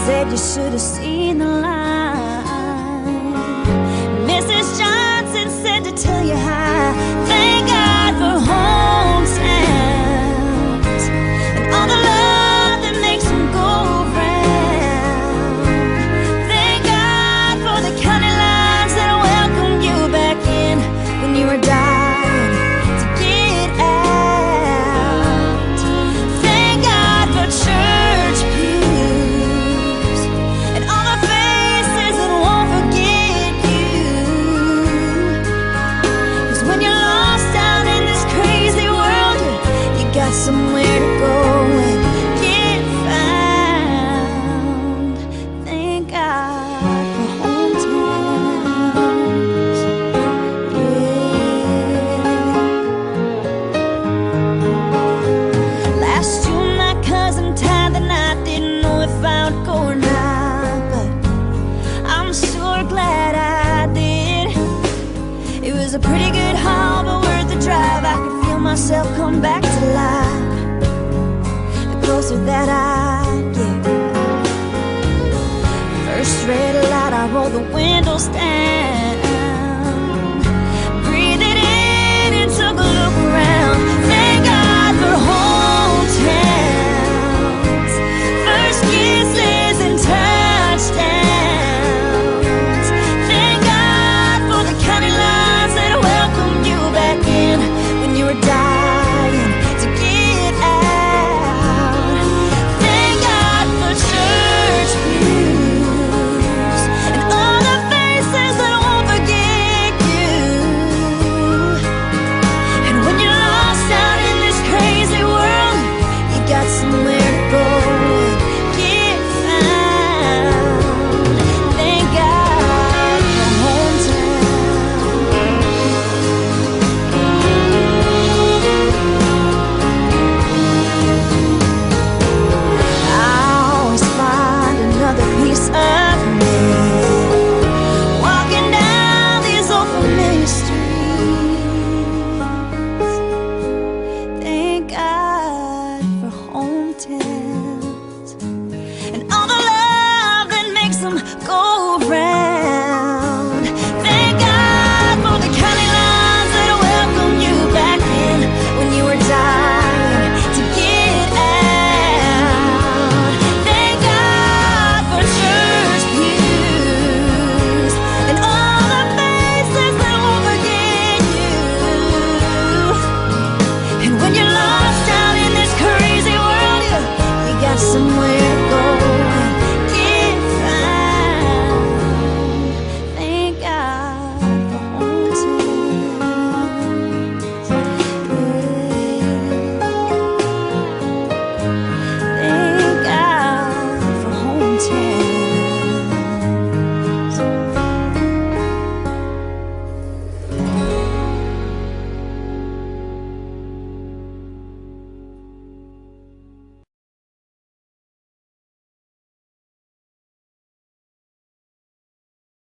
said you should have seen the line. Mrs. Johnson said to tell you hi. Thank God for home towns and all the love that makes them go round. Thank God for the county lines that welcomed you back in when you were dying to get out. Thank God for church pews and all the faces that won't forget you. 'Cause when you're lost out in this crazy world, you got somewhere to go and get found. Thank God for hometowns. Yeah. Last June my cousin tied the knot. Didn't know if I would go or not, but I'm sure glad I did. It was a pretty good haul, but worth the drive. I could feel myself come back to life the closer that I get. First red light, I roll the windows down.